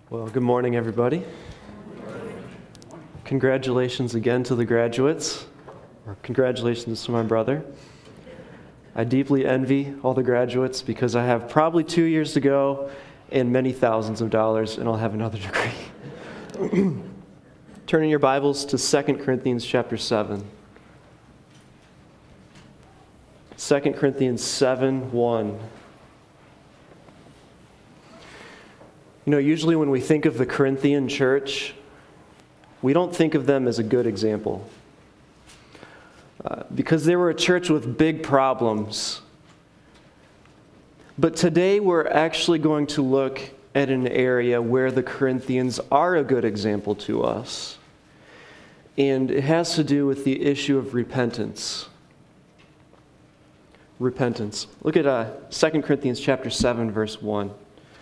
Well, good morning, everybody. Congratulations again to the graduates, or congratulations to my brother. I deeply envy all the graduates because I have probably 2 years to go and many thousands of dollars, and I'll have another degree. Turning your Bibles to 2 Corinthians chapter 7. 2 Corinthians 7:1. You know, usually when we think of the Corinthian church, we don't think of them as a good example. Because they were a church with big problems. But today we're actually going to look at an area where the Corinthians are a good example to us. And it has to do with the issue of repentance. Repentance. Look at 2 Corinthians chapter 7, verse 1.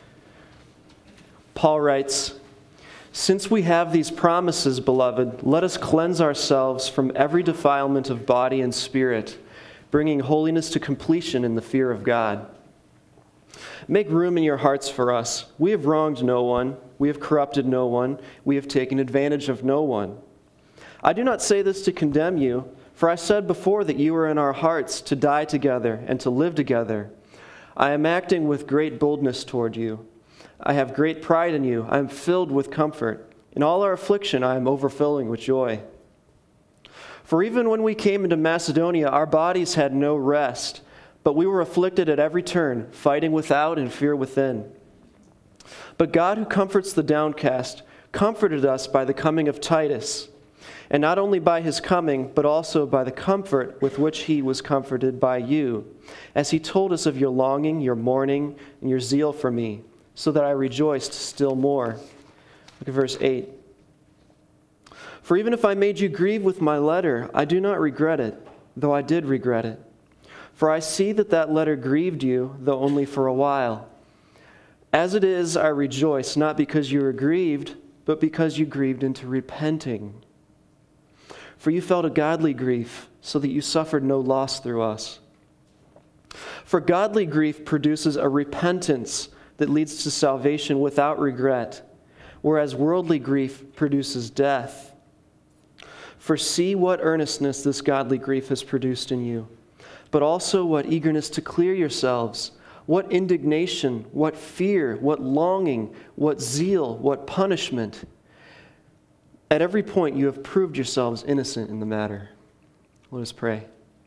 Paul writes, "Since we have these promises, beloved, let us cleanse ourselves from every defilement of body and spirit, bringing holiness to completion in the fear of God. Make room in your hearts for us. We have wronged no one. We have corrupted no one. We have taken advantage of no one. I do not say this to condemn you, for I said before that you were in our hearts to die together and to live together. I am acting with great boldness toward you. I have great pride in you. I am filled with comfort. In all our affliction, I am overflowing with joy. For even when we came into Macedonia, our bodies had no rest, but we were afflicted at every turn, fighting without and fear within. But God, who comforts the downcast, comforted us by the coming of Titus, and not only by his coming, but also by the comfort with which he was comforted by you, as he told us of your longing, your mourning, and your zeal for me, so that I rejoiced still more." Look at verse 8. "For even if I made you grieve with my letter, I do not regret it, though I did regret it. For I see that that letter grieved you, though only for a while. As it is, I rejoice, not because you were grieved, but because you grieved into repenting. For you felt a godly grief, so that you suffered no loss through us. For godly grief produces a repentance that leads to salvation without regret, whereas worldly grief produces death. For see what earnestness this godly grief has produced in you, but also what eagerness to clear yourselves, what indignation, what fear, what longing, what zeal, what punishment. At every point you have proved yourselves innocent in the matter." Let us pray.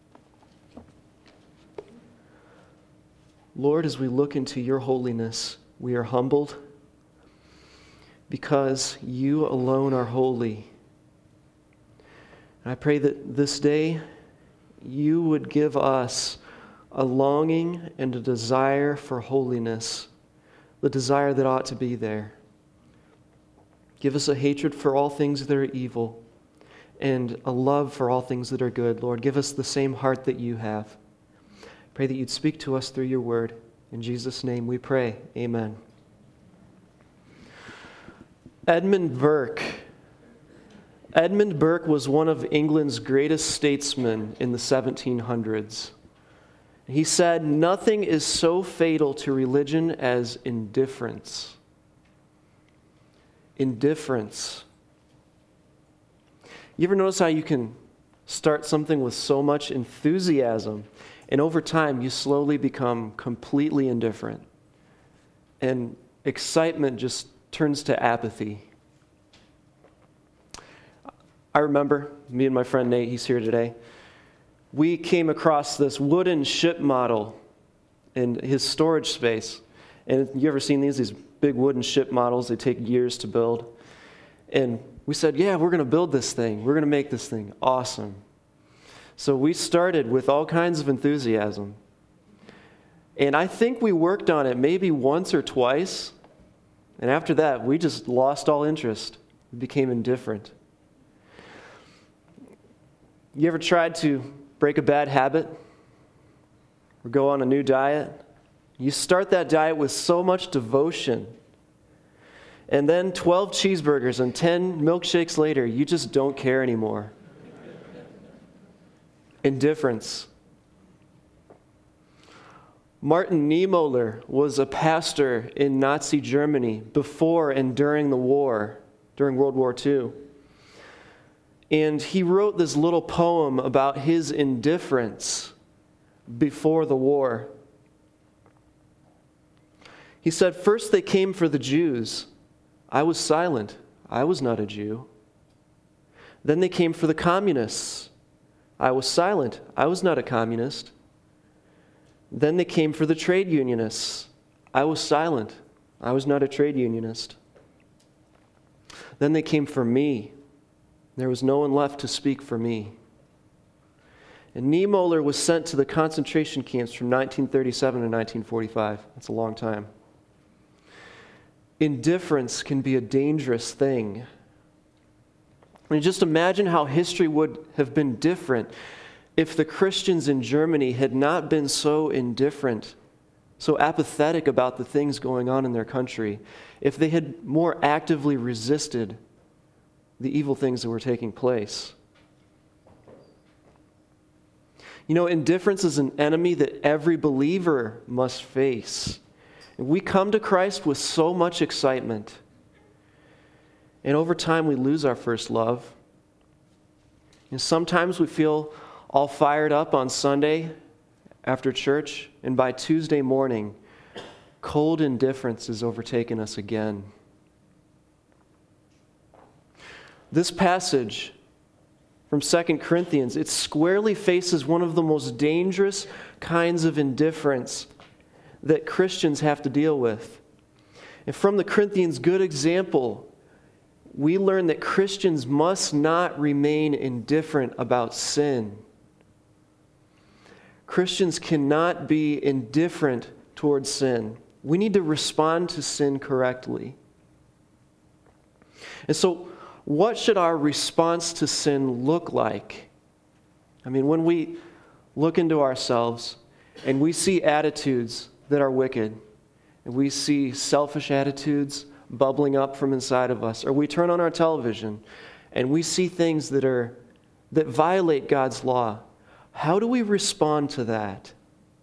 Lord, as we look into your holiness, we are humbled because you alone are holy. And I pray that this day you would give us a longing and a desire for holiness, the desire that ought to be there. Give us a hatred for all things that are evil and a love for all things that are good. Lord, give us the same heart that you have. Pray that you'd speak to us through your word. In Jesus' name we pray. Amen. Edmund Burke. Edmund Burke was one of England's greatest statesmen in the 1700s. He said, "Nothing is so fatal to religion as indifference." Indifference. You ever notice how you can start something with so much enthusiasm, and over time, you slowly become completely indifferent. And excitement just turns to apathy. I remember, me and my friend Nate, he's here today, we came across this wooden ship model in his storage space. And you ever seen these big wooden ship models? They take years to build. And we said, yeah, we're going to build this thing. We're going to make this thing awesome. So we started with all kinds of enthusiasm. And I think we worked on it maybe once or twice. And after that, we just lost all interest. We became indifferent. You ever tried to break a bad habit or go on a new diet? You start that diet with so much devotion. And then 12 cheeseburgers and 10 milkshakes later, you just don't care anymore. Indifference. Martin Niemöller was a pastor in Nazi Germany before and during the war, during World War II. And he wrote this little poem about his indifference before the war. He said, "First they came for the Jews. I was silent. I was not a Jew. Then they came for the communists. I was silent. I was not a communist. Then they came for the trade unionists. I was silent. I was not a trade unionist. Then they came for me. There was no one left to speak for me." And Niemöller was sent to the concentration camps from 1937 to 1945. That's a long time. Indifference can be a dangerous thing. I mean, just imagine how history would have been different if the Christians in Germany had not been so indifferent, so apathetic about the things going on in their country, if they had more actively resisted the evil things that were taking place. You know, indifference is an enemy that every believer must face. And we come to Christ with so much excitement, and over time we lose our first love. And sometimes we feel all fired up on Sunday after church, and by Tuesday morning, cold indifference has overtaken us again. This passage from 2 Corinthians, it squarely faces one of the most dangerous kinds of indifference that Christians have to deal with. And from the Corinthians' good example, we learn that Christians must not remain indifferent about sin. Christians cannot be indifferent towards sin. We need to respond to sin correctly. And so, what should our response to sin look like? I mean, when we look into ourselves and we see attitudes that are wicked, and we see selfish attitudes bubbling up from inside of us, or we turn on our television and we see things that violate God's law, how do we respond to that?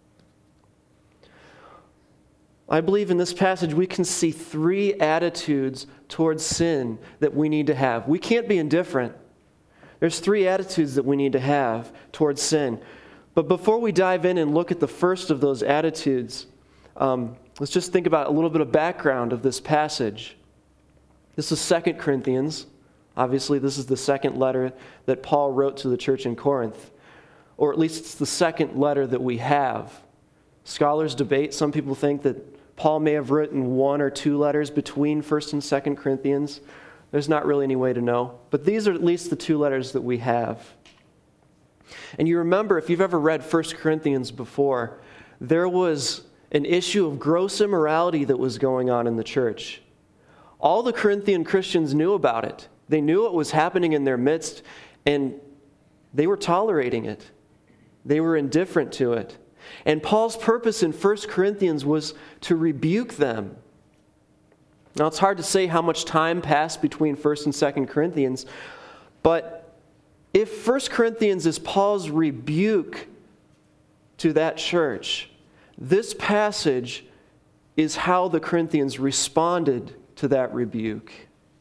I believe in this passage we can see three attitudes towards sin that we need to have. We can't be indifferent. There's three attitudes that we need to have towards sin. But before we dive in and look at the first of those attitudes, let's just think about a little bit of background of this passage. This is 2 Corinthians. Obviously, this is the second letter that Paul wrote to the church in Corinth. Or at least it's the second letter that we have. Scholars debate. Some people think that Paul may have written one or two letters between 1 and 2 Corinthians. There's not really any way to know. But these are at least the two letters that we have. And you remember, if you've ever read 1 Corinthians before, there was an issue of gross immorality that was going on in the church. All the Corinthian Christians knew about it. They knew what was happening in their midst, and they were tolerating it. They were indifferent to it. And Paul's purpose in 1 Corinthians was to rebuke them. Now, it's hard to say how much time passed between 1 and 2 Corinthians, but if 1 Corinthians is Paul's rebuke to that church, this passage is how the Corinthians responded to that rebuke.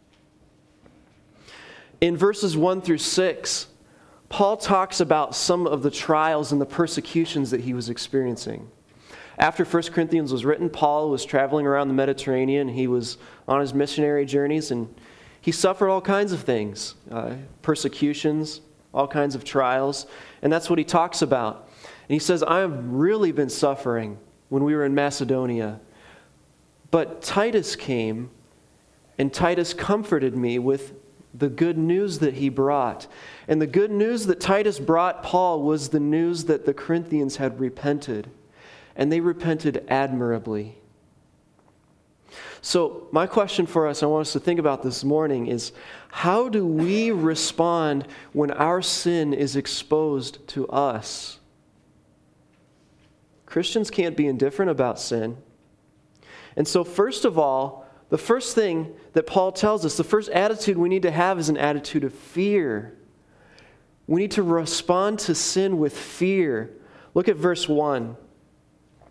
In verses 1 through 6, Paul talks about some of the trials and the persecutions that he was experiencing. After 1 Corinthians was written, Paul was traveling around the Mediterranean. He was on his missionary journeys, and he suffered all kinds of things, persecutions, all kinds of trials, and that's what he talks about. And he says, I have really been suffering when we were in Macedonia. But Titus came, and Titus comforted me with the good news that he brought. And the good news that Titus brought Paul was the news that the Corinthians had repented. And they repented admirably. So my question for us, I want us to think about this morning, is how do we respond when our sin is exposed to us? Christians can't be indifferent about sin. And so first of all, the first thing that Paul tells us, the first attitude we need to have is an attitude of fear. We need to respond to sin with fear. Look at verse 1.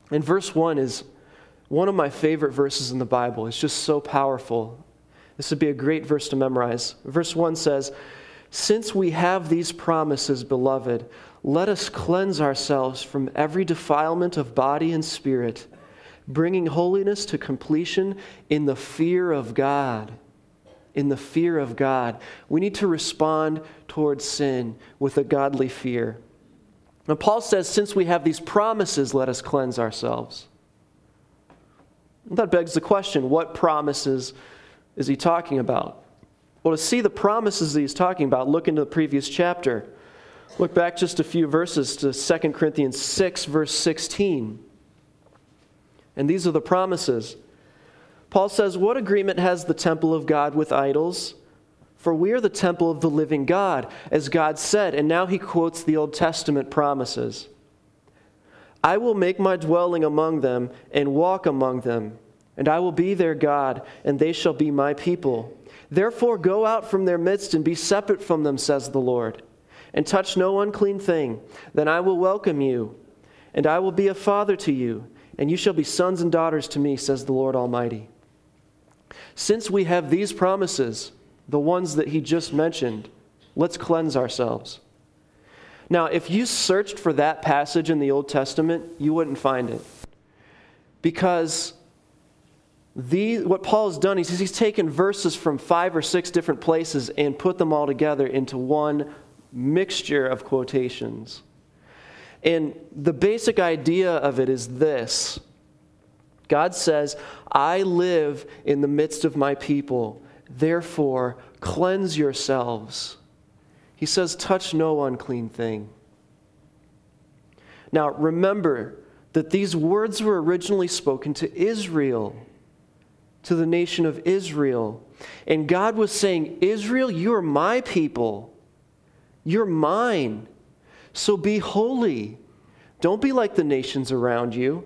And verse 1 is one of my favorite verses in the Bible. It's just so powerful. This would be a great verse to memorize. Verse 1 says, "Since we have these promises, beloved, let us cleanse ourselves from every defilement of body and spirit, bringing holiness to completion in the fear of God." In the fear of God. We need to respond towards sin with a godly fear. Now, Paul says, since we have these promises, let us cleanse ourselves. That begs the question, what promises is he talking about? Well, to see the promises that he's talking about, look into the previous chapter. Look back just a few verses to 2 Corinthians 6, verse 16. And these are the promises. Paul says, "What agreement has the temple of God with idols? For we are the temple of the living God, as God said." And now he quotes the Old Testament promises. "I will make my dwelling among them and walk among them, and I will be their God, and they shall be my people. Therefore go out from their midst and be separate from them, says the Lord, and touch no unclean thing. Then I will welcome you, and I will be a father to you, and you shall be sons and daughters to me, says the Lord Almighty." Since we have these promises, the ones that he just mentioned, let's cleanse ourselves. Now, if you searched for that passage in the Old Testament, you wouldn't find it. Because what Paul has done is he's taken verses from 5 or 6 different places and put them all together into one mixture of quotations. And the basic idea of it is this. God says, "I live in the midst of my people. Therefore, cleanse yourselves." He says, "Touch no unclean thing." Now, remember that these words were originally spoken to Israel, to the nation of Israel. And God was saying, "Israel, you are my people. You're mine. So be holy. Don't be like the nations around you."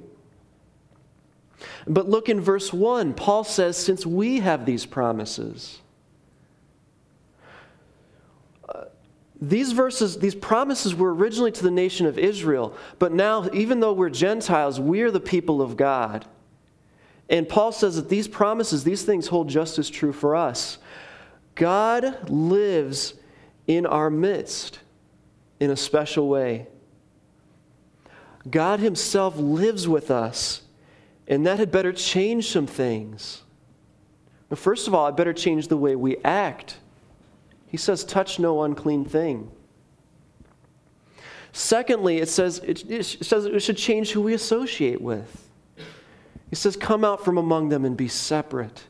But look in verse 1. Paul says, since we have these promises. These promises were originally to the nation of Israel. But now, even though we're Gentiles, we are the people of God. And Paul says that these promises, these things hold just as true for us. God lives in our midst in a special way. God himself lives with us. And that had better change some things. Now, first of all, it better change the way we act. He says, touch no unclean thing. Secondly, it says it should change who we associate with. He says, come out from among them and be separate.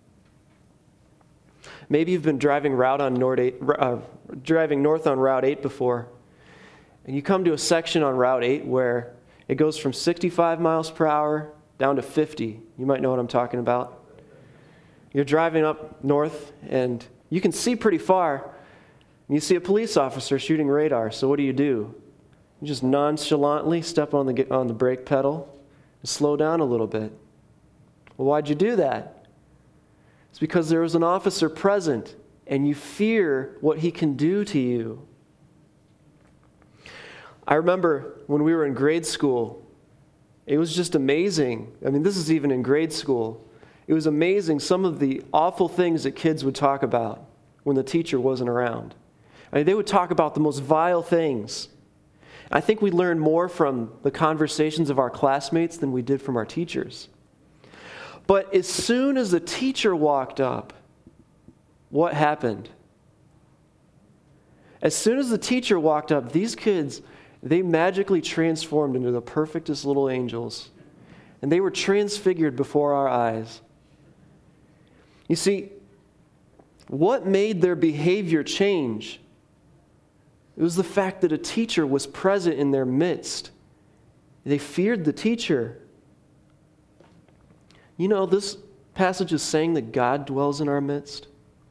Maybe you've been driving north on Route 8 before, and you come to a section on Route 8 where it goes from 65 miles per hour down to 50. You might know what I'm talking about. You're driving up north, and you can see pretty far. And you see a police officer shooting radar. So what do? You just nonchalantly step on the brake pedal and slow down a little bit. Well, why'd you do that? It's because there was an officer present, and you fear what he can do to you. I remember when we were in grade school, it was just amazing. I mean, this is even in grade school. It was amazing some of the awful things that kids would talk about when the teacher wasn't around. I mean, they would talk about the most vile things. I think we learned more from the conversations of our classmates than we did from our teachers. But as soon as the teacher walked up, what happened? As soon as the teacher walked up, these kids, they magically transformed into the perfectest little angels. And they were transfigured before our eyes. You see, what made their behavior change? It was the fact that a teacher was present in their midst. They feared the teacher. You know, this passage is saying that God dwells in our midst.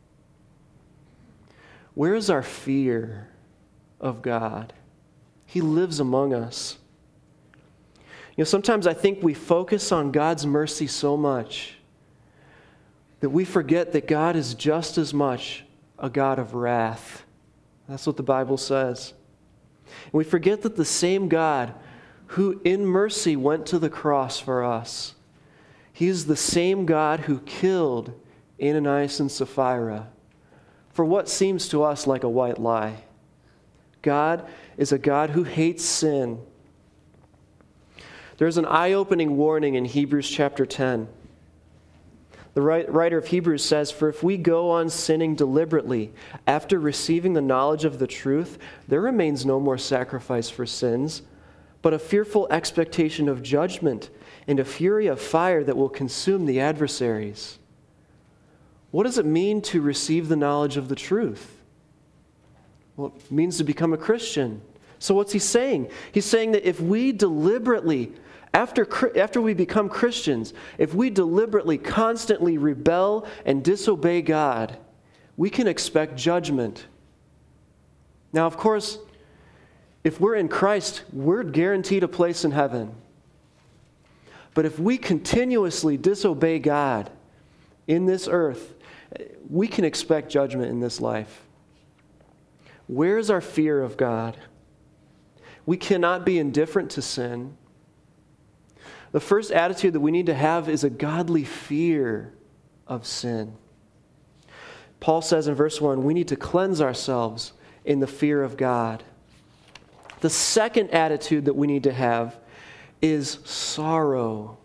Where is our fear of God? He lives among us. You know, sometimes I think we focus on God's mercy so much that we forget that God is just as much a God of wrath. That's what the Bible says. And we forget that the same God who in mercy went to the cross for us. He is the same God who killed Ananias and Sapphira for what seems to us like a white lie. God is a God who hates sin. There's an eye-opening warning in Hebrews chapter 10. The writer of Hebrews says, "For if we go on sinning deliberately after receiving the knowledge of the truth, there remains no more sacrifice for sins, but a fearful expectation of judgment and a fury of fire that will consume the adversaries." What does it mean to receive the knowledge of the truth? Well, it means to become a Christian. So what's he saying? He's saying that if we deliberately, after we become Christians, if we deliberately, constantly rebel and disobey God, we can expect judgment. Now, of course, if we're in Christ, we're guaranteed a place in heaven. But if we continuously disobey God in this earth, we can expect judgment in this life. Where is our fear of God? We cannot be indifferent to sin. The first attitude that we need to have is a godly fear of sin. Paul says in verse 1, we need to cleanse ourselves in the fear of God. The second attitude that we need to have is sorrow.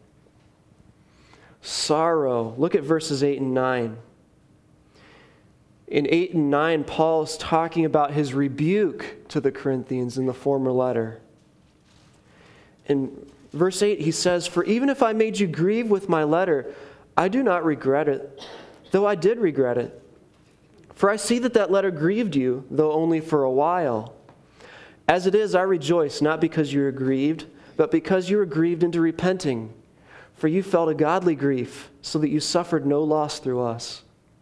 Sorrow. Look at verses 8 and 9. In 8 and 9, Paul is talking about his rebuke to the Corinthians in the former letter. In verse 8, he says, "For even if I made you grieve with my letter, I do not regret it, though I did regret it. For I see that letter grieved you, though only for a while. As it is, I rejoice, not because you are grieved, but because you are grieved into repenting. For you felt a godly grief, so that you suffered no loss through us."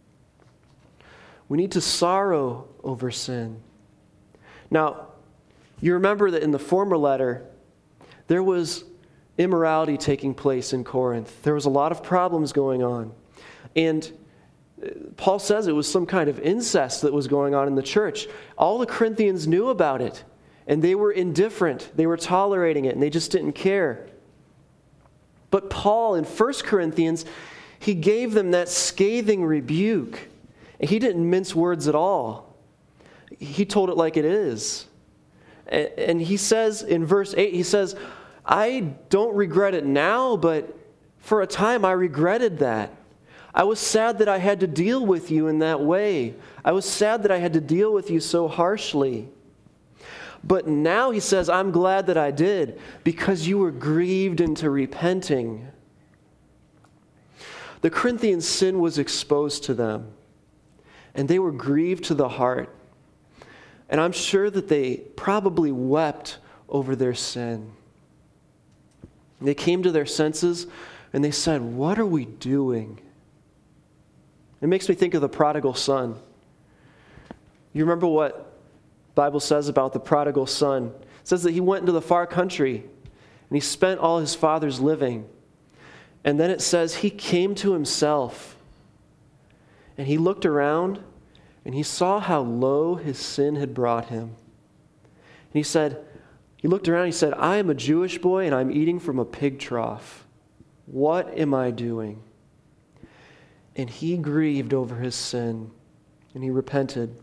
We need to sorrow over sin. Now, you remember that in the former letter, there was immorality taking place in Corinth. There was a lot of problems going on. And Paul says it was some kind of incest that was going on in the church. All the Corinthians knew about it, and they were indifferent. They were tolerating it, and they just didn't care. But Paul, in 1 Corinthians, he gave them that scathing rebuke. He didn't mince words at all. He told it like it is. And he says in verse 8, he says, "I don't regret it now, but for a time I regretted that. I was sad that I had to deal with you in that way. I was sad that I had to deal with you so harshly. But now," he says, "I'm glad that I did, because you were grieved into repenting." The Corinthians' sin was exposed to them, and they were grieved to the heart. And I'm sure that they probably wept over their sin. They came to their senses, and they said, "What are we doing?" It makes me think of the prodigal son. You remember what the Bible says about the prodigal son? It says that he went into the far country, and he spent all his father's living. And then it says he came to himself. And he looked around, and he saw how low his sin had brought him. And he looked around, and he said, "I am a Jewish boy, and I'm eating from a pig trough. What am I doing?" And he grieved over his sin, and he repented.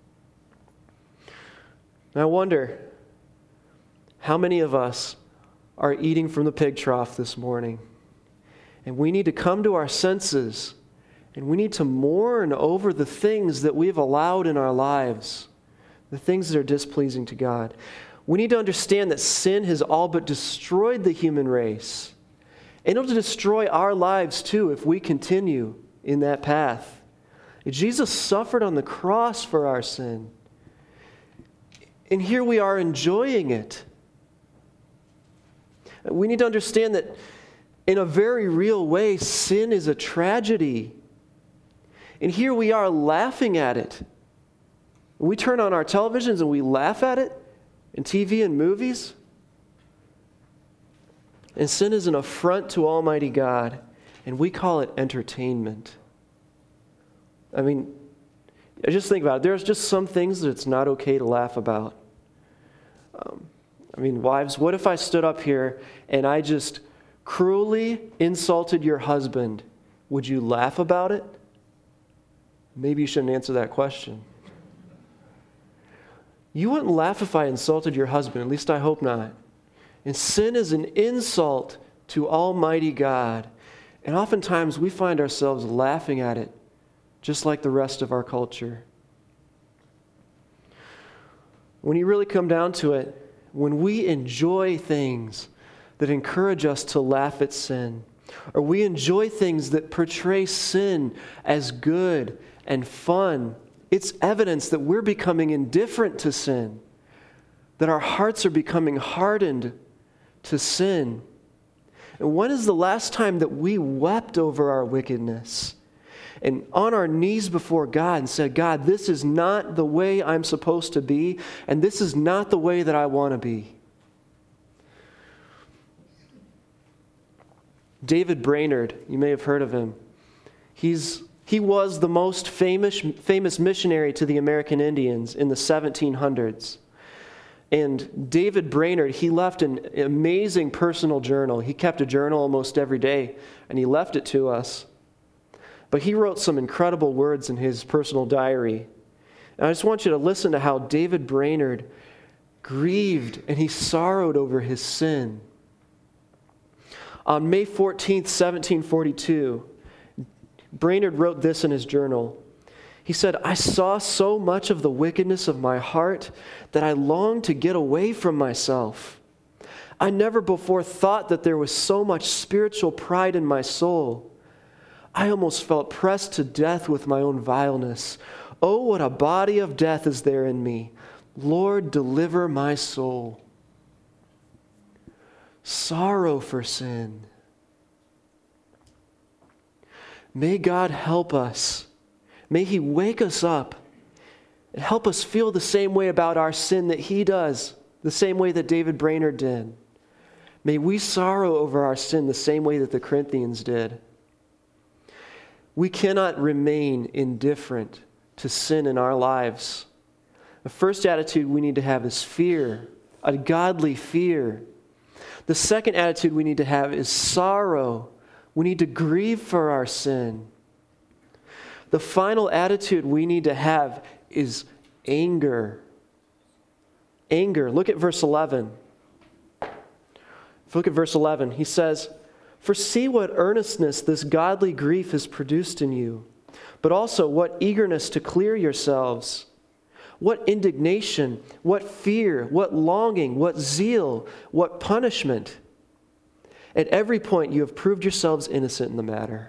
And I wonder, how many of us are eating from the pig trough this morning? And we need to come to our senses, and we need to mourn over the things that we've allowed in our lives, the things that are displeasing to God. We need to understand that sin has all but destroyed the human race. And it'll destroy our lives too if we continue in that path. Jesus suffered on the cross for our sin. And here we are enjoying it. We need to understand that in a very real way, sin is a tragedy. And here we are laughing at it. We turn on our televisions and we laugh at it in TV and movies. And sin is an affront to Almighty God, and we call it entertainment. I mean, just think about it. There's just some things that it's not okay to laugh about. I mean, wives, what if I stood up here and I just cruelly insulted your husband? Would you laugh about it? Maybe you shouldn't answer that question. You wouldn't laugh if I insulted your husband, at least I hope not. And sin is an insult to Almighty God. And oftentimes we find ourselves laughing at it, just like the rest of our culture. When you really come down to it, when we enjoy things that encourage us to laugh at sin, or we enjoy things that portray sin as good and fun, it's evidence that we're becoming indifferent to sin, that our hearts are becoming hardened to sin. And when is the last time that we wept over our wickedness and on our knees before God and said, God, this is not the way I'm supposed to be, and this is not the way that I want to be? David Brainerd, you may have heard of him. He was the most famous missionary to the American Indians in the 1700s. And David Brainerd, he left an amazing personal journal. He kept a journal almost every day, and he left it to us. But he wrote some incredible words in his personal diary. And I just want you to listen to how David Brainerd grieved and he sorrowed over his sin. On May 14th, 1742, Brainerd wrote this in his journal. He said, I saw so much of the wickedness of my heart that I longed to get away from myself. I never before thought that there was so much spiritual pride in my soul. I almost felt pressed to death with my own vileness. Oh, what a body of death is there in me. Lord, deliver my soul. Sorrow for sin. May God help us. May He wake us up and help us feel the same way about our sin that He does, the same way that David Brainerd did. May we sorrow over our sin the same way that the Corinthians did. We cannot remain indifferent to sin in our lives. The first attitude we need to have is fear, a godly fear. The second attitude we need to have is sorrow. We need to grieve for our sin. The final attitude we need to have is anger. Anger. Look at verse 11. Look at verse 11. He says, For see what earnestness this godly grief has produced in you, but also what eagerness to clear yourselves. What indignation, what fear, what longing, what zeal, what punishment. At every point you have proved yourselves innocent in the matter.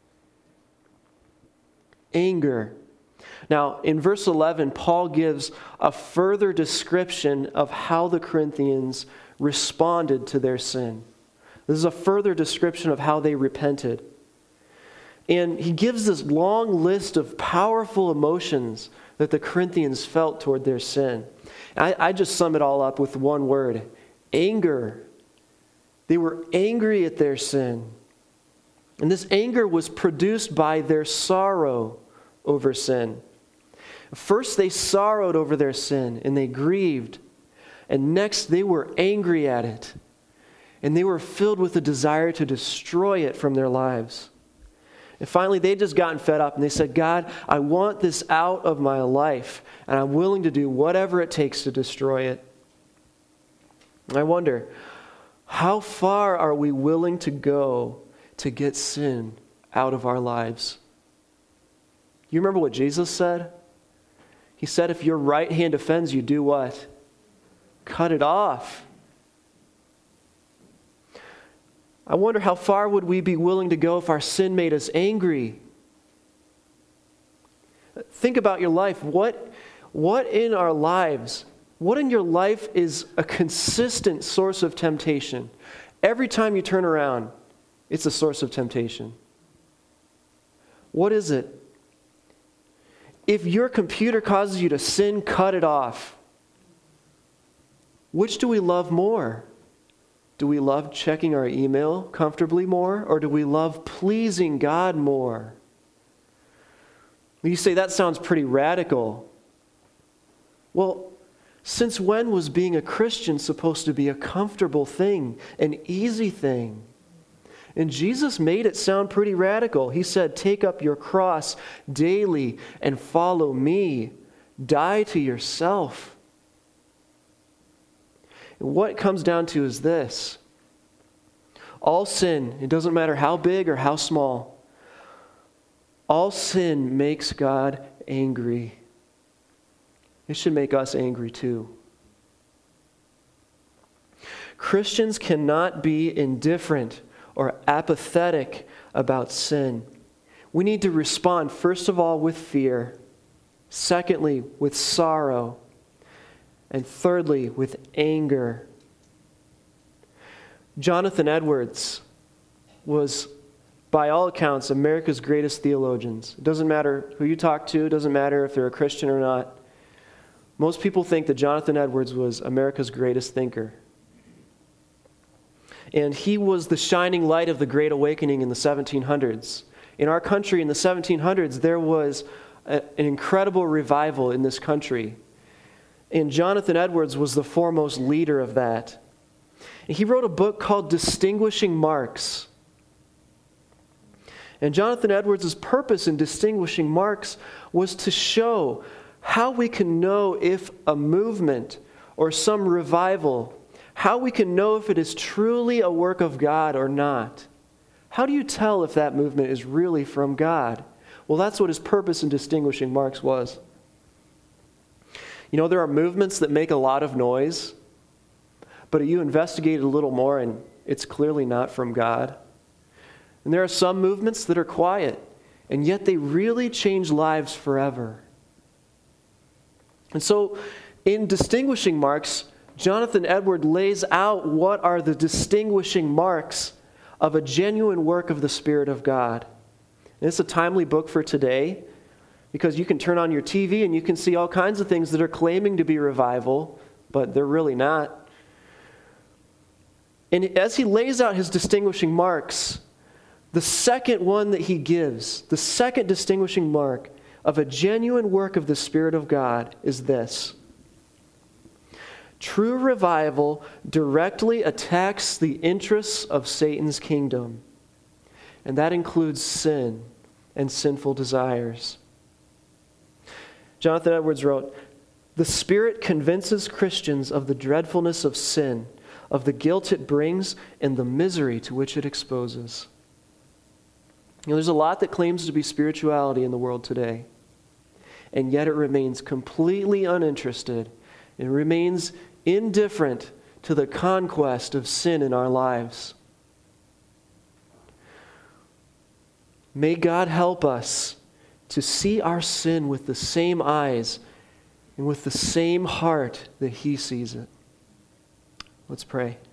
Anger. Now, in verse 11, Paul gives a further description of how the Corinthians responded to their sin. This is a further description of how they repented. And he gives this long list of powerful emotions that the Corinthians felt toward their sin. I just sum it all up with one word: anger. They were angry at their sin. And this anger was produced by their sorrow over sin. First, they sorrowed over their sin and they grieved. And next, they were angry at it. And they were filled with a desire to destroy it from their lives. And finally, they'd just gotten fed up and they said, God, I want this out of my life, and I'm willing to do whatever it takes to destroy it. And I wonder, how far are we willing to go to get sin out of our lives? You remember what Jesus said? He said, if your right hand offends you, do what? Cut it off. I wonder how far would we be willing to go if our sin made us angry? Think about your life. What in our lives, what in your life is a consistent source of temptation? Every time you turn around, it's a source of temptation. What is it? If your computer causes you to sin, cut it off. Which do we love more? Do we love checking our email comfortably more, or do we love pleasing God more? You say, that sounds pretty radical. Well, Since when was being a Christian supposed to be a comfortable thing, an easy thing? And Jesus made it sound pretty radical. He said, take up your cross daily and follow me. Die to yourself. And what it comes down to is this. All sin, it doesn't matter how big or how small, all sin makes God angry. It should make us angry too. Christians cannot be indifferent or apathetic about sin. We need to respond, first of all, with fear, secondly, with sorrow, and thirdly, with anger. Jonathan Edwards was, by all accounts, America's greatest theologians. It doesn't matter who you talk to, it doesn't matter if they're a Christian or not. Most people think that Jonathan Edwards was America's greatest thinker. And he was the shining light of the Great Awakening in the 1700s. In our country in the 1700s, there was an incredible revival in this country. And Jonathan Edwards was the foremost leader of that. And he wrote a book called Distinguishing Marks. And Jonathan Edwards' purpose in Distinguishing Marks was to show how we can know if a movement or some revival, how we can know if it is truly a work of God or not. How do you tell if that movement is really from God? Well, that's what his purpose in Distinguishing Marks was. You know, there are movements that make a lot of noise, but you investigate it a little more and it's clearly not from God. And there are some movements that are quiet, and yet they really change lives forever. And so, in Distinguishing Marks, Jonathan Edwards lays out what are the distinguishing marks of a genuine work of the Spirit of God. And it's a timely book for today because you can turn on your TV and you can see all kinds of things that are claiming to be revival, but they're really not. And as he lays out his distinguishing marks, the second one that he gives, the second distinguishing mark of a genuine work of the Spirit of God is this. True revival directly attacks the interests of Satan's kingdom, and that includes sin and sinful desires. Jonathan Edwards wrote, "The Spirit convinces Christians of the dreadfulness of sin, of the guilt it brings, and the misery to which it exposes." You know, there's a lot that claims to be spirituality in the world today, and yet it remains completely uninterested. It remains indifferent to the conquest of sin in our lives. May God help us to see our sin with the same eyes and with the same heart that He sees it. Let's pray.